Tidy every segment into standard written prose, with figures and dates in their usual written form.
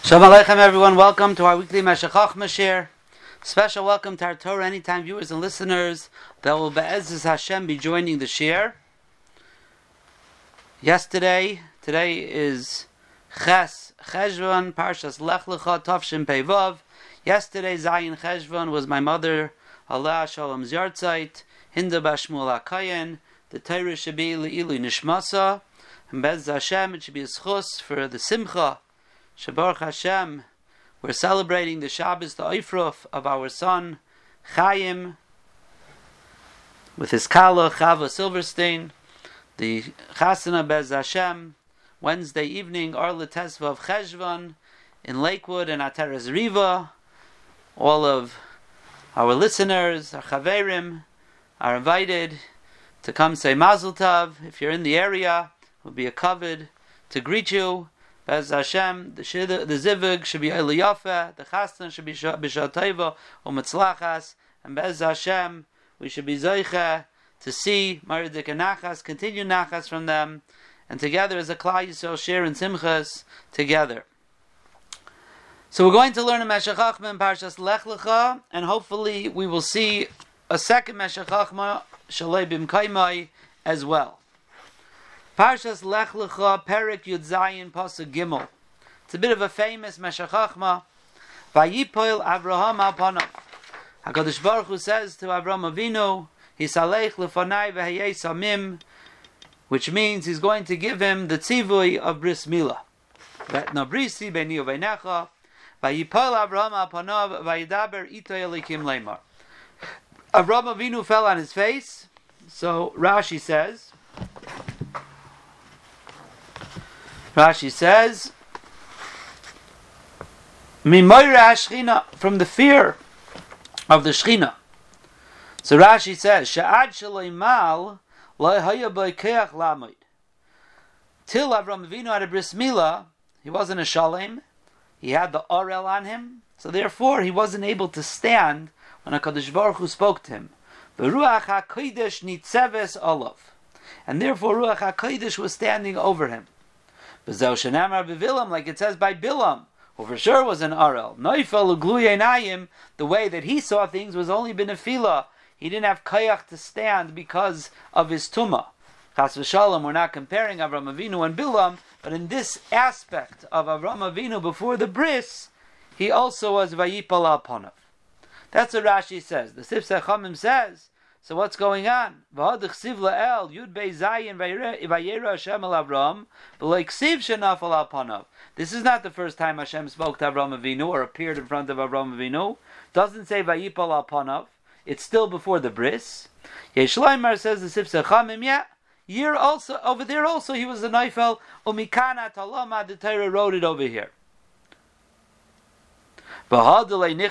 Shalom Aleichem, everyone. Welcome to our weekly Meshech Chochmah Share. Special welcome to our Torah Anytime viewers and listeners that will Be'ezus Hashem be joining the share. Today is Cheshvan, Parshas Lech Lecha, Tavshin Pei Vav. Yesterday, Zayin Cheshvan, was my mother, Allah Shalom's Yartzeit, Hinda Bashmuel HaKayin. The Torah should be Le'ilu Nishmasa, and Be'ezus Hashem, it should be a schus for the Simcha. Baruch Hashem, we're celebrating the Shabbos, the Eifruf of our son Chaim, with his Kala Chava Silverstein, the Chasana Be'ezus Hashem, Wednesday evening, Arla Tesva of Cheshvan in Lakewood and Ateres Riva. All of our listeners, our Chaverim, are invited to come say Mazel Tov. If you're in the area, it will be a kavod to greet you. Be'ezus Hashem, the zivug should be Eliyafa, the chasna should be B'Shah Tova or Mitzlachas, and Be'ezus Hashem, we should be Zoicha to see Maridik and Nachas, continue Nachas from them, and together as a Klal Yisrael share in Simchas together. So we're going to learn a Meshech Chochmah in Parshas Lech Lecha, and hopefully we will see a second Meshech Chochmah, Shalei B'Mkaimai, as well. Parshas Lech Lecha, Perek Yud Zayin, Pasuk Gimel. It's a bit of a famous Meshech Chochmah. Vayipoil Avraham al panav. HaKadosh Baruch Hu says to Avraham Avinu, Hisalech lefanai v'hayei samim, which means he's going to give him the tzivui of Bris Milah. V'etnabrisi b'ni u'veinecha, Vayipoil Avraham al panav, Vayidaber ito elikim leimar. Avraham Avinu fell on his face, so Rashi says, Mimoira Shechina, from the fear of the Shechina. So Rashi says, Sha'ad shaleimal lo haya b'keach lamoid. Till Avraham Avinu had a bris milah, he wasn't a shalem. He had the orel on him, so therefore he wasn't able to stand when HaKadosh Baruch Hu spoke to him. V'ruach HaKodesh nitzeves olav, and therefore Ruach HaKodesh was standing over him. Like it says by Bilam, who for sure was an Arel. The way that he saw things was only benefila. He didn't have kayach to stand because of his tumah. Chas v'shalom, we're not comparing Avraham Avinu and Bilam, but in this aspect of Avraham Avinu before the bris, he also was vayipal al panav. That's what Rashi says. The Sifsei Chachamim says, so what's going on? This is not the first time Hashem spoke to Avraham Avinu or appeared in front of Avraham Avinu. Doesn't say Vayipal al panav. It's still before the bris. Yeshleimar says the Sifsei Chachamim, here also, over there also he was a Neifel. Umikana talama, the Torah wrote it over here. Why?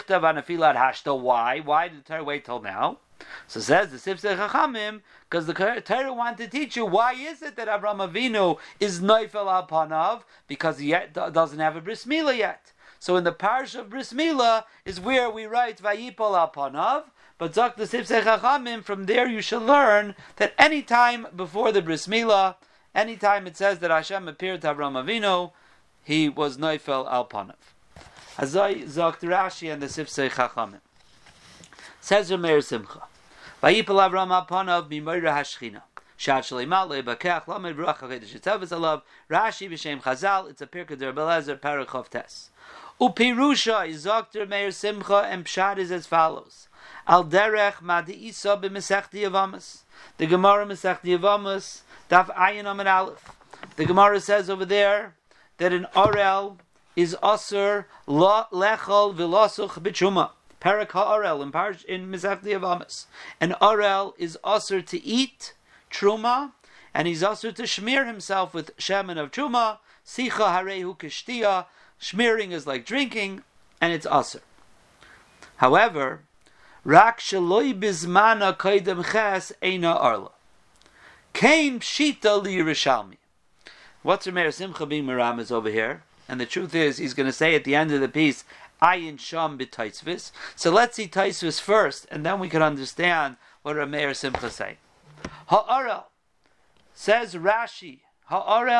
Why did the Torah wait till now? So says the Sifsei Chachamim, because the Torah wanted to teach you why is it that Avraham Avinu is Neifel al panav, because he doesn't have a bris milah yet. So in the parish of bris milah is where we write Vayipol al panav, but Zok the Sifsei Chachamim, from there you should learn that any time before the bris milah, any time it says that Hashem appeared to Avraham Avinu, he was Neifel al panav. Azai Zok Rashi and the Sifsei Chachamim. Says Rameir Simcha, Vayipal Avraham al panav mimoira hashchina. Shad shleimal leibakach lamed ruach hakodesh yitzaves alav. Rashi b'shem Chazal. It's a pirkei d'Rabbi Eliezer Parachov Tes. Upirusha is Dr. Meir Simcha, and Pshat is as follows: Al derech madiisa b'Masechta Yevamos. The Gemara Masechta Yevamos Daf Ayin Amud Aleph. The Gemara says over there that an orel is aser lechol v'losuch b'tshuma. Parak ha'orel in Masechta Yevamos. An orel is aser to eat truma, and he's aser to shmear himself with shemen of truma. Sicha harehu kishtia. Smearing is like drinking, and it's aser. However, rak sheloi bizmana koidem ches eina arla. Kain pshita li Yerushalmi. What's Rameir Simcha being Meramis over here? And the truth is, he's going to say at the end of the piece, Ayin Sham b'Taisvis. So let's see Taisvis first, and then we can understand what Rameir Simcha say. Ha'arel, says Rashi, Ha'arel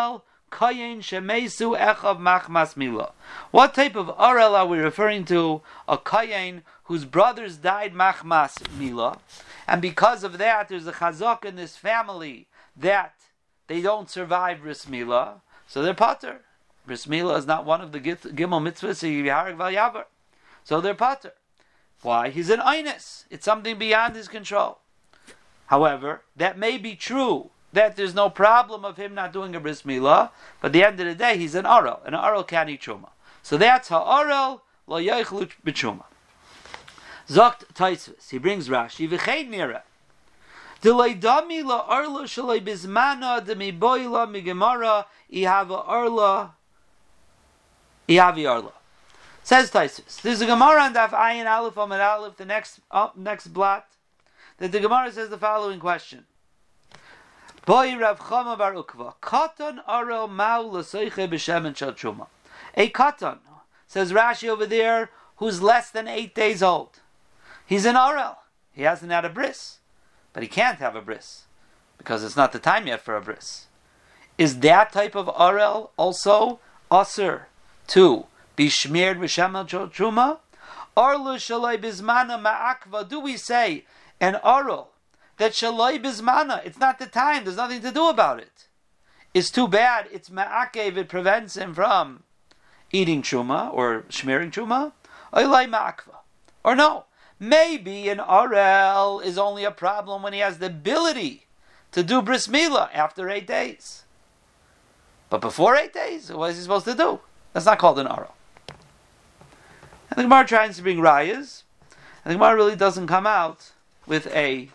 kayin shemesu echav machmas mila. What type of arel are we referring to? A kayin whose brothers died machmas mila, and because of that, there's a chazak in this family that they don't survive bris mila, so they're pater. Bris mila is not one of the gimel mitzvahs, so they're pater. Why? He's an einus. It's something beyond his control. However, that may be true, that there's no problem of him not doing a bris milah, but at the end of the day, he's an arel, and an arel can't eat truma. So that's ha'arel lo yoichlu b'truma. Zokt Taisvis, he brings Rashi, v'chein nira. D'loi dami la arla shaloi bizmana demi boila migemara ihava arla ihavi arla. Says Taisvis, there's a Gemara on Daf Ayin Aleph Amid Aleph, the next blot, that the Gemara says the following question. Boi Rav Chama Bar Ukva, Katan Arel Mau L'Seiche B'Shemen Shel Truma. A Katan, says Rashi over there, who's less than 8 days old. He's an Arel. He hasn't had a bris. But he can't have a bris, because it's not the time yet for a bris. Is that type of Arel also Asr to be smeared with Shemel Truma? Arlu Shalai Bizmana Ma'akva, do we say an Arel that Shalai Bizmana, it's not the time, there's nothing to do about it. It's too bad, it's Ma'akev, it prevents him from eating Truma or smearing Truma? Oilai Ma'akva. Or no, maybe an Arel is only a problem when he has the ability to do Bris Milah after 8 days. But before 8 days, what is he supposed to do? That's not called an Arel. And the Gemara tries to bring rayas, and the Gemara really doesn't come out with a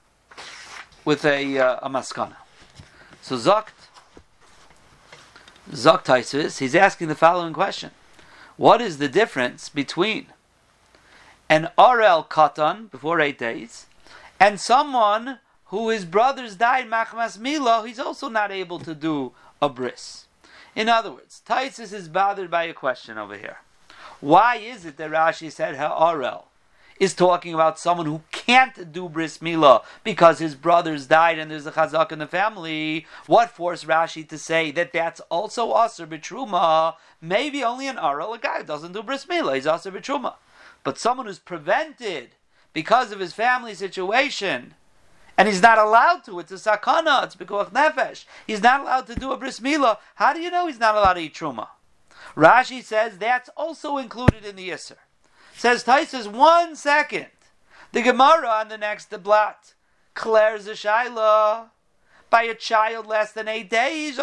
maskana. So Zokt Taisvis, he's asking the following question: what is the difference between an Arel Katan before 8 days and someone who his brothers died machmas milah? He's also not able to do a bris. In other words, Taisvis is bothered by a question over here. Why is it that Rashi said Ha'arel is talking about someone who can't do bris milah because his brothers died and there's a chazak in the family? What forced Rashi to say that that's also Asr b'truma? Maybe only an Arel, a guy who doesn't do bris milah, he's Asr b'truma. But someone who's prevented because of his family situation, and he's not allowed to, it's a sakana, it's pikuach nefesh, he's not allowed to do a bris milah. How do you know he's not allowed to eat truma? Rashi says that's also included in the Yisr. Says Taisvis, 1 second. The Gemara on the next blot declares a shaila by a child less than 8 days.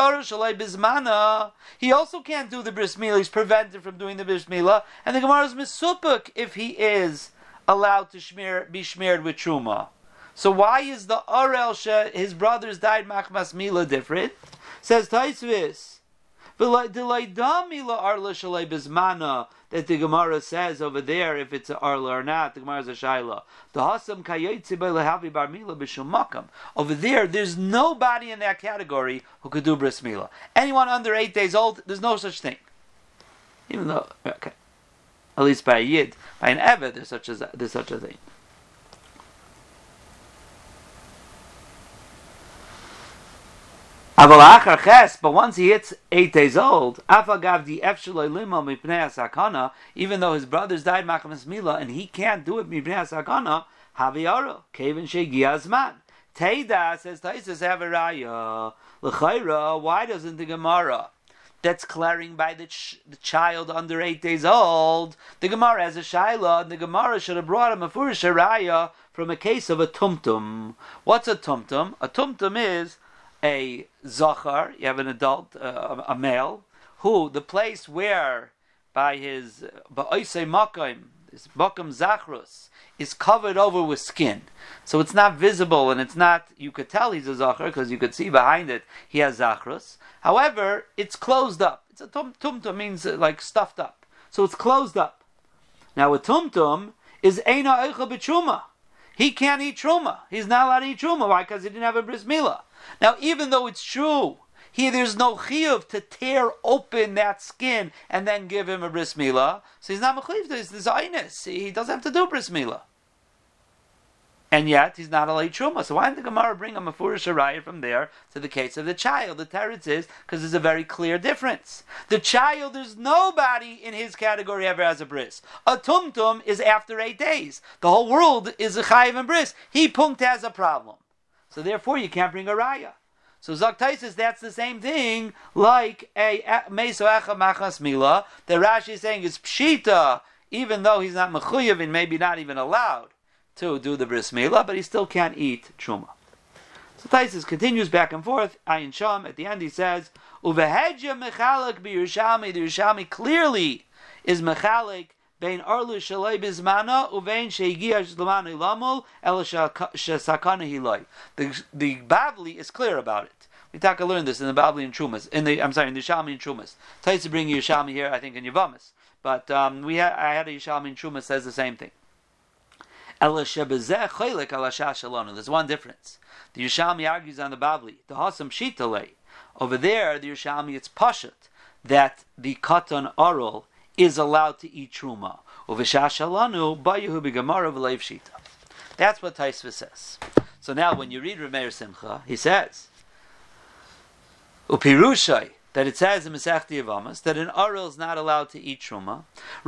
He also can't do the bris milah. He's prevented from doing the bris milah, and the Gemara is misupuk if he is allowed to be smeared with truma. So why is the Arel his brothers died machmas milah different? Says Taisvis, that the Gemara says over there, if it's an Arla or not, the Gemara is a Shaila. Over there, there's nobody in that category who could do bris milah. Anyone under 8 days old, there's no such thing. Even though, okay, at least by a Yid, by an Eved, there's such a thing. But once he hits 8 days old, even though his brothers died machmas milah and he can't do it mipnei sakana, haviaro kevin shegiazman. Teida says Taisus have a raya. L'chayra, why doesn't the Gemara that's declaring by the child under 8 days old, the Gemara has a shaila, and the Gemara should have brought him a furish raya from a case of a tumtum. What's a tumtum? A tumtum is a zachar, you have an adult, a male, who the place where by his ba'oisei makom, his makom zachrus, is covered over with skin. So it's not visible, and it's not, you could tell he's a zachar, because you could see behind it, he has zachrus. However, it's closed up. It's a tumtum, means like stuffed up. So it's closed up. Now a tumtum is eina eicha b'truma. He can't eat truma. He's not allowed to eat truma. Why? Because he didn't have a bris milah. Now, even though it's true, here there's no chiyuv to tear open that skin and then give him a bris milah, so he's not mechuyev. There's einus. He doesn't have to do bris milah. and yet he's not a late truma. So why didn't the Gemara bring a mafurish arayah from there to the case of the child? The teretz is because there's a very clear difference. The child, there's nobody in his category ever has a bris. A tumtum is after 8 days. The whole world is a chayiv and bris. He punkt has a problem, so therefore you can't bring a raya. So Zaktai says that's the same thing like a meso echa machas mila. The Rashi is saying is pshita, even though he's not mechuyev and maybe not even allowed to do the bris milah, but he still can't eat truma. So Taisus continues back and forth. Ayin Sham, at the end he says, Uvehedja mechalek b'Yerushalmi. The Yerushalmi clearly is mechalek bein arlu shalei bizmana uvein sheigia shlamanu lamul el shesakana hiloi. The Bavli is clear about it. We talk to learn this in the Bavli and Trumas. In the Yerushalmi and Trumas. Taisus bring Yerushalmi here, I think in Yavamas, but I had a Yerushalmi and Trumas says the same thing. There's one difference. The Yerushalmi argues on the Babli. The Hasam Shitale. Over there, the Yerushalmi, it's Pashat that the Katan Aral is allowed to eat Truma. That's what Taisva says. So now when you read Rameir Simcha, he says, Upirushai, that it says in Masechti Yavamas that an Aral is not allowed to eat Truma.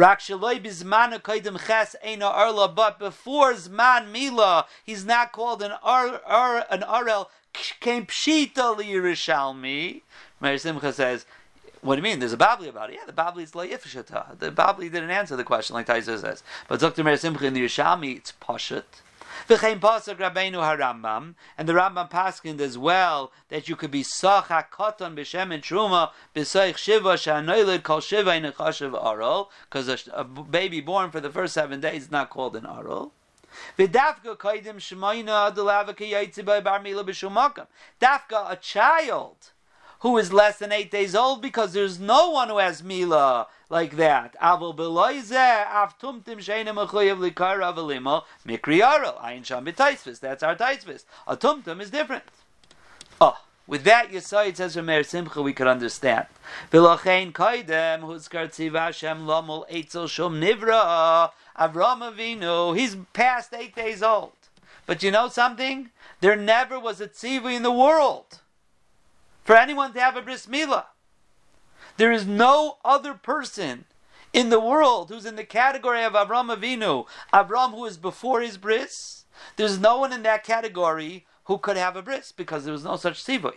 But before Zman Mila, he's not called an Aral. Came Pshita li Yerushalmi. Meir Simcha says, what do you mean? There's a Babli about it. Yeah, the Babli is La'ifshata. The Babli didn't answer the question like Taisa says. But Dr. Meir Simcha in the Yerushalmi, it's Pashat. V'chein pasuk Rabbeinu HaRambam, and the Rambam paskind as well that you could be sach hakoton b'shem and truma b'soich shiva shanoilid kol shiva in a chashav aral, because a baby born for the first 7 days is not called an aral. V'dafka kaidim shmoina adulavaka yaitzibai bar mila b'shumakam. Dafka, a child who is less than 8 days old, because there's no one who has mila like that. Avol beloize av tumtim sheina mechuyev likara avalimo mikri aral ayin sham b'taisvis. That's our taisvis. A tumtum is different. Oh, with that Yisai, it says from Meir Simcha, we could understand. V'lochein kaidem huzkar tziva Hashem lomol eitzel shum nivra Avram Avinu. He's past 8 days old. But you know something? There never was a tziva in the world for anyone to have a bris milah. There is no other person in the world who's in the category of Avram Avinu, Avram who is before his bris. There's no one in that category who could have a bris because there was no such tzivui.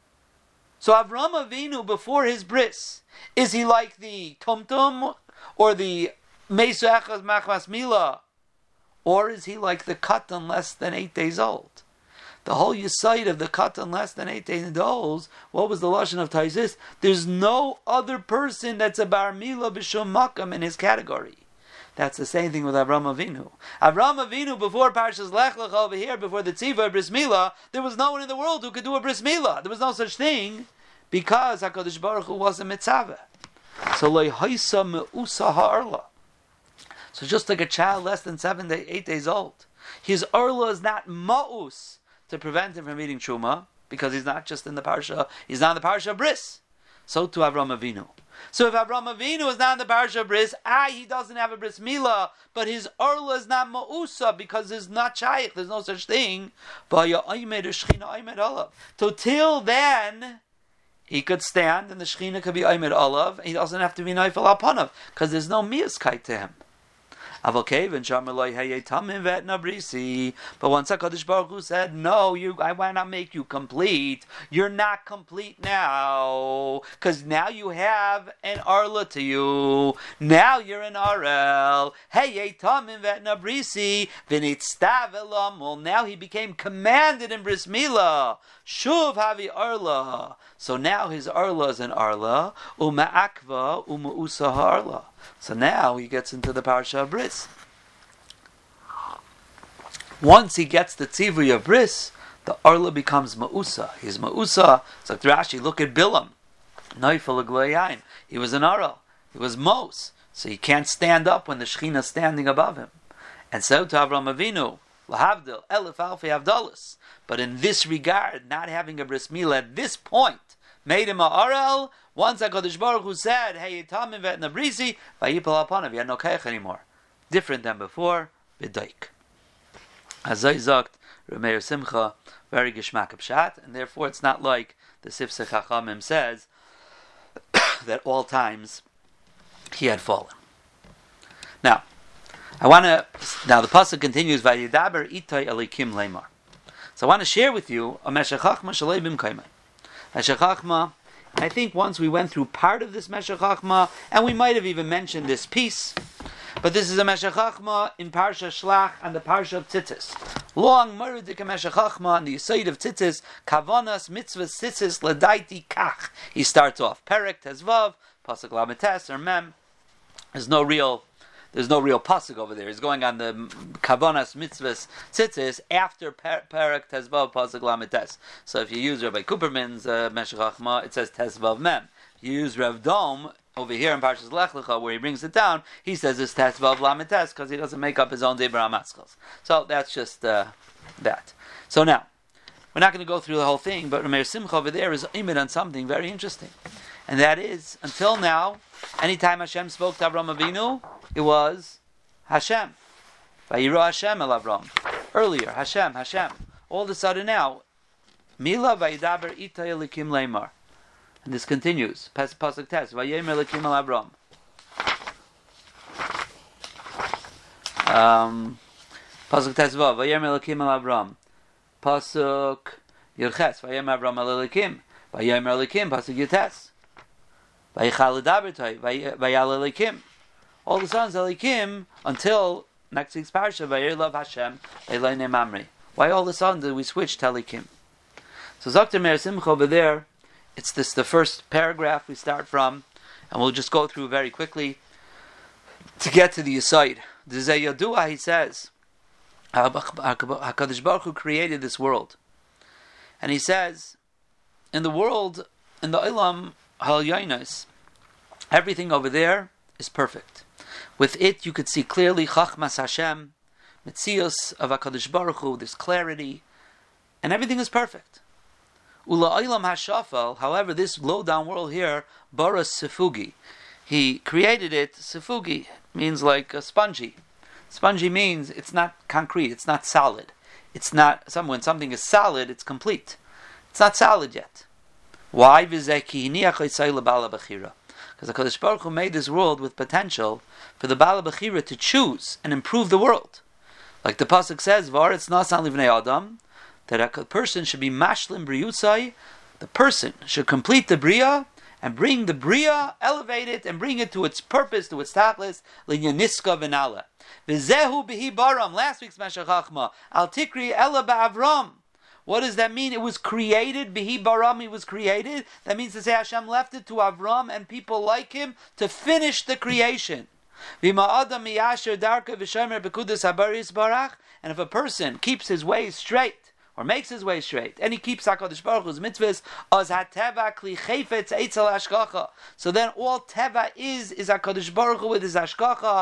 So Avram Avinu before his bris, is he like the tumtum or the meisu echaz machmas milah, or is he like the katan less than 8 days old? The whole yesod of the katan less than 8 days old, what was the lashon of Taisis? There's no other person that's a bar milah b'shum makam in his category. That's the same thing with Avram Avinu. Avram Avinu before Parshas Lech Lecha over here, before the tziva bris milah, there was no one in the world who could do a bris milah. There was no such thing because HaKadosh Baruch Hu wasn't mitzaveh. So lo haisa me'usa ha'arla. So just like a child less than 8 days old, his arla is not ma'us to prevent him from eating truma, because he's not just in the parsha, he's not in the parsha of bris. So to Avram Avinu. So if Avram Avinu is not in the parsha of bris, he doesn't have a bris milah, but his arla is not ma'usa because there's not shaykh, there's no such thing. So till then, he could stand and the shechina could be aimed olav, and he doesn't have to be naifel upon because there's no miyaskite to him. But once HaKadosh Baruch Hu said, no, I want to make you complete. You're not complete now, because now you have an arla to you. Now you're an arel. Now he became commanded in bris milah. Shuv havi arla. So now his arla is an arla. Uma'akva uma'usa ha'arla. So now he gets into the parsha of bris. Once he gets the tzivui of bris, the arla becomes ma'usa. He's ma'usa. It's like Rashi, look at Bilam. Noifel agloyayin. He was an aral. He was mos. So he can't stand up when the Shekhinah is standing above him. And so to Avram Avinu, lahavdil, elef alfi avdalis. But in this regard, not having a bris milah at this point, made him a aral. Once HaKadosh Baruch Hu said, hey, Yitamim vet nabrisi, vayipal upon him. He had no kayach anymore. Different than before, v'daik. Azay Zakt, Rameir Simcha, very Geshmak Pshat, and therefore it's not like the Sifsei Chachamim says that all times he had fallen. Now the pasuk continues, Vayidaber Itay Elikim Leimar. So I want to share with you a Meshech Chachma Shalei Bimkaimai. Meshech Chachma, I think once we went through part of this Meshech Chachma, and we might have even mentioned this piece, but this is a Meshech Chachma in Parsha Shlach and the Parsha of Tzitzis. Long Meridik Meshech Chachma on the Yesod of Tzitzis, Kavanas Mitzvahs Tzitzis Ladaiti Kach. He starts off Perek Tezvav, Pasuk Lametes or Mem. There's no real pasuk over there. He's going on the Kavanas Mitzvahs Tzitzis after Perek Tezvav Pasuk Lametes. So if you use Rabbi Cooperman's Meshech Chachma, it says Tezvav Mem. If you use Rav Dom over here in Parshas Lech Lecha, where he brings it down, he says it's Tezvav Lametes because he doesn't make up his own Deber HaMaskos. So that's just that. So now, we're not going to go through the whole thing, but Rameir Simcha over there is aimed on something very interesting. And that is, until now, anytime Hashem spoke to Avram Avinu, it was Hashem. Vayiro Hashem el Avram. Earlier, Hashem. All of a sudden now, Mila Vayidaber Itay Elikim Leimar. And this continues. Pasuk Tes. Vayemer Elikim el Avram. Pasuk Tes Vav. Vayemer Elikim el Avram. Pasuk Yerches. Vayemer Avram el Elikim. Vayemer Elikim. Pasuk Yetes. Vayichal Edabertai. Vayal Elikim. All the sons Elikim until next week's parsha. Vayirlav Hashem Eloinei Mamri. Why all of a sudden did we switch to Elikim? So Dr. Meir Simcha over there, it's the first paragraph we start from, and we'll just go through very quickly to get to the Yesod. The Zayadua, he says, HaKadosh Baruch Hu created this world. And he says, in the world, in the Olam HaYonos, everything over there is perfect. With it, you could see clearly Chachmas Hashem, Metzios of HaKadosh Baruch Hu, there's clarity, and everything is perfect. Ula Olam HaShafal, however, this low-down world here, Baras Sefugi, he created it, Sefugi, means like a spongy. Spongy means it's not concrete, it's not solid. It's not, when something is solid, it's complete. It's not solid yet. Why? Because the HaKadosh Baruch Hu made this world with potential for the Bala Bechira to choose and improve the world. Like the Pasuk says, V'aretz nasan livnei Adam, that a person should be mashlim briyusai, the person should complete the bria, and bring the bria, elevate it, and bring it to its purpose, to its tachlis, linyaniska v'nala. V'zehu bihi baram, last week's Meshech Chachma, al tikri ela ba'avram. What does that mean? It was created, bihi baram, it was created. That means to say Hashem left it to Avram and people like him to finish the creation. And if a person keeps his way straight, or makes his way straight, and he keeps HaKadosh Baruch Hu's mitzvahs, so then all teva is HaKadosh Baruch Hu with his hashgacha,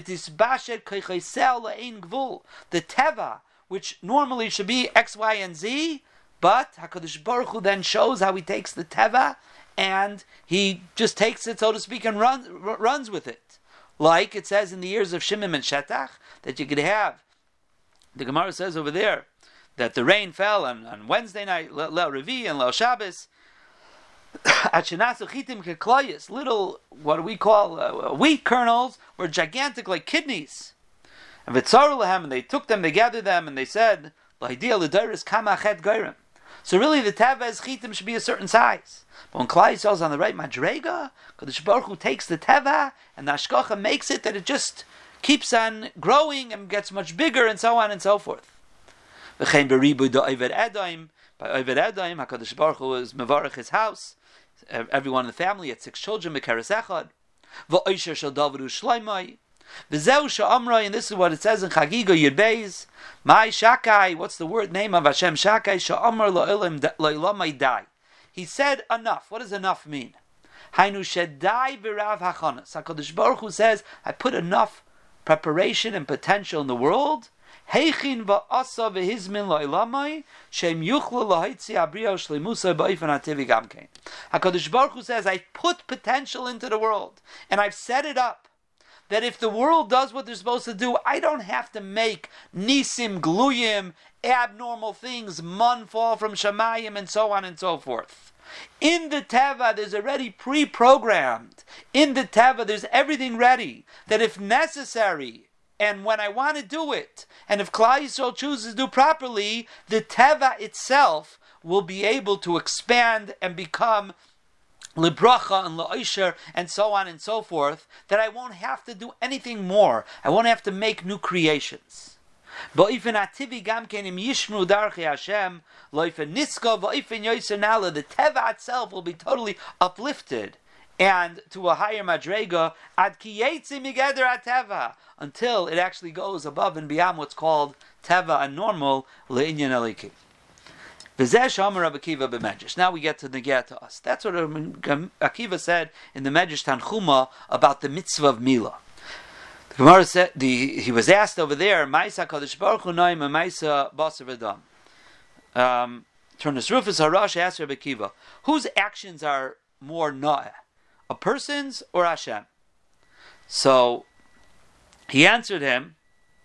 the teva, which normally should be X, Y, and Z, but HaKadosh Baruch Hu then shows how he takes the teva, and he just takes it, so to speak, and runs with it. Like it says in the years of Shimon and Shetach, that you could have, the Gemara says over there, that the rain fell on Wednesday night, Leil Revi and Leil Shabbos. Little, what we call wheat kernels, were gigantic like kidneys. And they took them, they gathered them, and they said, so really the Tavez Chitim should be a certain size. But when Klai Yisrael is on the right Madrega, Kadosh Baruch Hu takes the Teva, and the Ashkacha makes it that it just keeps on growing and gets much bigger, and so on and so forth. By Oved Edom, HaKadosh Baruch Hu is mevarech his house, everyone in the family had 6 children, Mekeres Echad. V'oisher shel David u'Shloimei. V'zeu she'amroi, and this is what it says in Chagiga Yud Beis. My Shakai, what's the word name of Hashem Shakai? She'amar lo'ilamai dai. He said enough. What does enough mean? Hainu shedai v'rav hachanas. HaKadosh Baruch Hu says, I put enough preparation and potential in the world. Heichin va'asa v'hizmin lo'ilamai shem yuchlu lahaitzi abriya u'shleimusa ba'ifan hativi gamkein. HaKadosh Baruch Hu says, I put potential into the world, and I've set it up. that if the world does what they're supposed to do, I don't have to make nisim, gluyim, abnormal things, mun fall from shamayim, and so on and so forth. In the Teva, there's already pre-programmed. In the Teva, there's everything ready, that if necessary, and when I want to do it, and if Klal Yisrael chooses to do properly, the Teva itself will be able to expand and become Libracha and La'isher and so on and so forth, that I won't have to do anything more. I won't have to make new creations. The Teva itself will be totally uplifted and to a higher madrega until it actually goes above and beyond what's called Teva and normal le'inyan eliki. Now we get to the Negeh to us. That's what Akiva said in the Medrash Tanchuma about the mitzvah of Milah. The Gemara said he was asked over there, Ma'isa Kadosh Baruch Hu Noim and Ma'isa Basar V'Dam. Turnus Rufus Harash asked Rabbi Akiva, whose actions are more Noah, a person's or Hashem? So he answered him.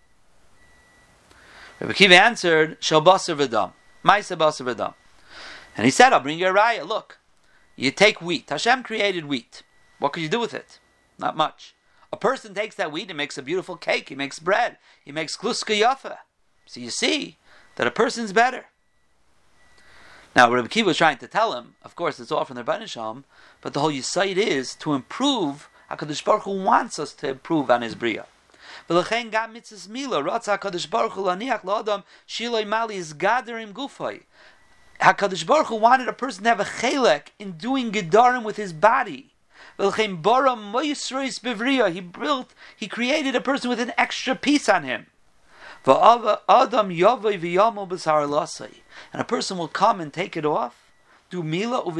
Rabbi Akiva answered, Shal Basar V'Dam. Ma'isa Basar V'Dam. And he said, I'll bring you a raya. Look, you take wheat. Hashem created wheat. What could you do with it? Not much. A person takes that wheat and makes a beautiful cake. He makes bread. He makes kluska yafa. So you see that a person's better. Now, Rabbi Akiva was trying to tell him, of course, it's all from the Rebbeinu Shalom, but the whole Yisayid is to improve. HaKadosh Baruch Hu wants us to improve on His Bria. V'lechein gam mitzvahs Milah, Ratza HaKadosh Baruch Hu laniach l'adam shiloi mali is gaderim gufay. HaKadosh Baruch Hu wanted a person to have a chelek in doing gedarim with his body. He created a person with an extra piece on him. And a person will come and take it off. And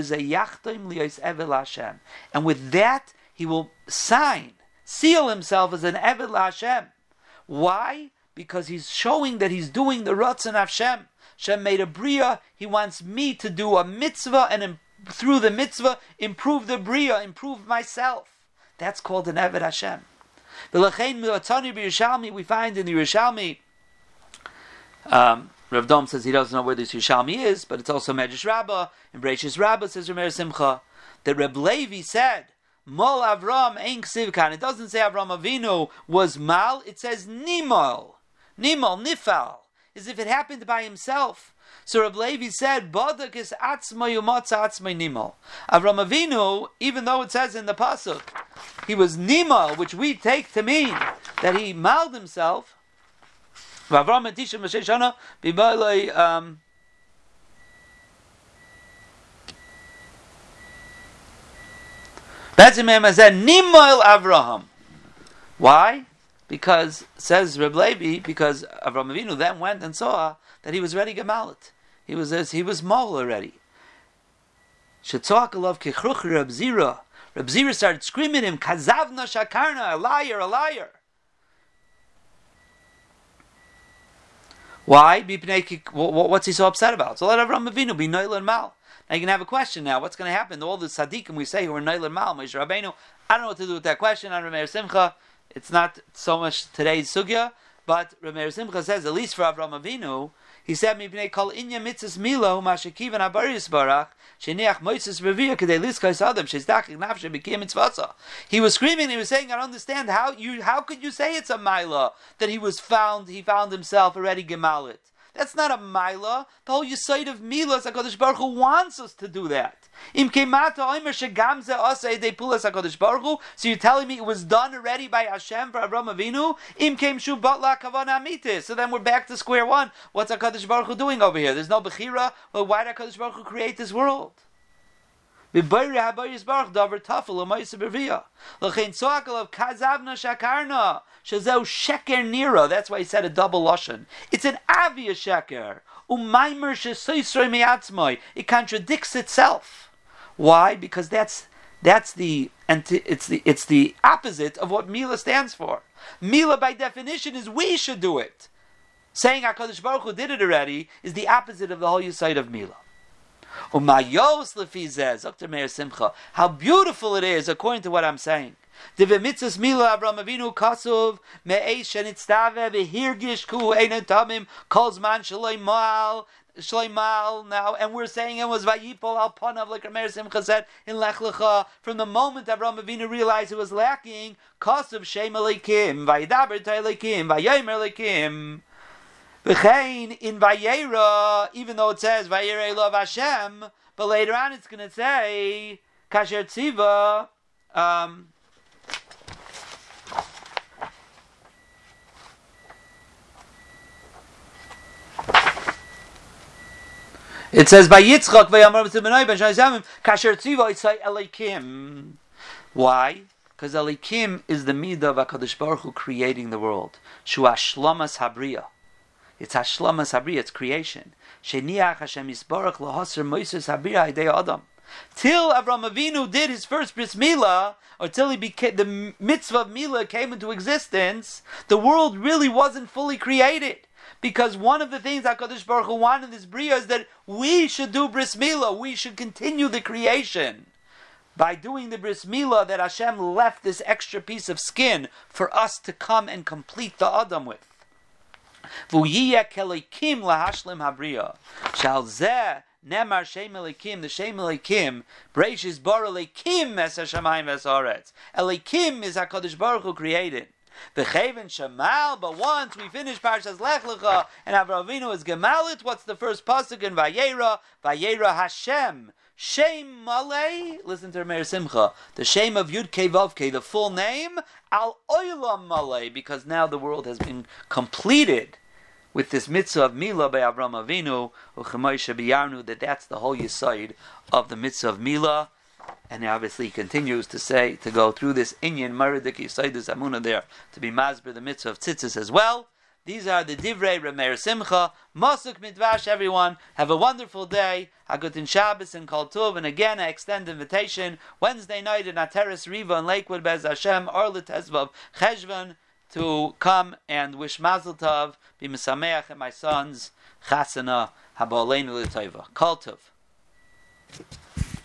with that, he will seal himself as an Eved LaHashem. Why? Because he's showing that he's doing the Ratzon Hashem. Hashem made a Bria. He wants me to do a mitzvah and through the mitzvah, improve the Bria, improve myself. That's called an Eved Hashem. We find in the Yerushalmi, Rav Dom says he doesn't know where this Yerushalmi is, but it's also Medrash Rabbah. In Bereshis Rabbah says Rameir Simcha, that Reb Levi said, Mol Avram ein ksivkan. It doesn't say Avram Avinu was mal, it says Nimal. Nimal, Nifal. As if it happened by himself. So Reb Levi said, Badak is atzma yumatza atzma nimal. Avram Avinu, even though it says in the pasuk, he was nimal, which we take to mean that he maled himself. Avram and Tisha Masheshana bibalei Bezimem azeh nimal Avraham. Why? Because, says Reb Levi, because Avram Avinu then went and saw that he was ready gemalit. He was mole already. Shetzak alav kechruch Reb Zira. Reb Zira started screaming at him, Kazavna shakarna, a liar, a liar. Why? What's he so upset about? So let Avram Avinu be Noel and Mal. Now you can have a question now. What's going to happen to all the tzaddikim we say who are Noel and Mal, Moshe Rabbeinu? I don't know what to do with that question. On Rameir Simcha, it's not so much today's sugya, but Rameir Simcha says, at least for Avram Avinu, he said, "Mipnei kol inya mitzvahs milo mashekivan habaris barach sheniach moises revia kedei liskais adam shezdachik nafshe b'kiyam mitzvasa." He was screaming. He was saying, "I don't understand how could you say it's a mila that he found himself already gemalit? That's not a mila. The whole yesod of milas HaKadosh Baruch Hu wants us to do that. So you're telling me it was done already by Hashem for Avraham Avinu? So then we're back to square one. What's HaKadosh Baruch Hu doing over here? There's no Bechira. Well, why did HaKadosh Baruch Hu create this world? That's why he said a double lashon. It's an avia sheker. It contradicts itself. Why? Because it's the opposite of what Mila stands for. Mila, by definition, is we should do it. Saying HaKadosh Baruch Hu did it already is the opposite of the whole side of Mila. How beautiful it is, according to what I'm saying. The mitzvahs mila Avraham Avinu kasuv me'eish shenitztave behirgish ku einan tamim kol zman shaloi mal now, and we're saying it was vayipol al panav, like Rameir Simcha said in Lech Lecha. From the moment Avraham Avinu realized it was lacking, kasuv shem elikim vayidaber ta'elikim vayomer elikim. V'chein in Vayera, even though it says Vayera Elov Hashem, but later on it's going to say Kasher Tziva. It says by Yitzchak Vayamar B'Tzibenoi B'Shayzamim Kasher Tziva Yitzay Elikim. Why? Because Elikim is the midah of HaKadosh Baruch Hu creating the world. Shu Hashlamas Habriya. It's Hashlamas Habriya, it's creation. Sheniach Hashem Yisbarach L'Hasr Moises Habriya Hidei Adam. Till Avraham Avinu did his first bris milah, or till he became, the mitzvah of milah came into existence, the world really wasn't fully created. Because one of the things HaKadosh Baruch Hu wanted in this Bria is that we should do bris milah, we should continue the creation. By doing the bris milah, that Hashem left this extra piece of skin for us to come and complete the Adam with. V'yiyeh kelikim lahashlim habriya. Shal zeh nemar shem elikim, the shem elikim, breishis bar elikim es hashamayim es haaretz. Elikim is HaKadosh Baruch Hu created. V'cheven shemal, but once we finish Parshas Lech Lecha, and Avraham Avinu is gemalit, what's the first pasuk in Vayera? Vayera Hashem. Shem Malay, listen to Rameir Simcha, the Shem of Yud Kei Vav Kei, the full name, Al Olam Malay, because now the world has been completed with this mitzvah of Milah by Avraham Avinu, Uchemoshe B'Yarnu, that's the whole yesod of the mitzvah of Milah. And obviously he continues to say, to go through this inyan Maradik Yisodus Amunah there, to be masber the mitzvah of tzitzis as well. These are the Divrei Rameir Simcha. Mosuk Midvash, everyone. Have a wonderful day. Hagutin Shabbos and Kol Tov. And again, I extend invitation. Wednesday night in Ateres Riva in Lakewood, Bez Hashem, Orla Tezvav Cheshvan, to come and wish Mazel Tov, be Mesameach, and my sons, Chasana, Haboleinu L'Toiva. Kol Tov.